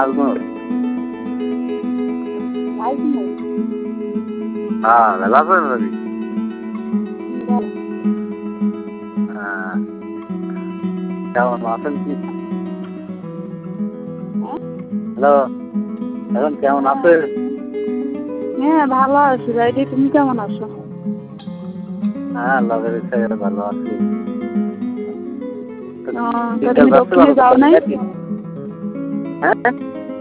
নাজমুল। নাজমুল? হ্যাঁ, ভালো আছেন নাকি? ভালো। হ্যাঁ, কেমন আছেন কি? হ্যাঁ? হ্যালো, এখন কেমন হ্যাঁ, আছেন? হ্যাঁ ভালো আছি ভাইটি, তুমি কেমন আছো? হ্যাঁ, আল্লাহর ইচ্ছায় ভালো আছি। তা তুমি দক্ষিণে যাও নাই? হ্যাঁ?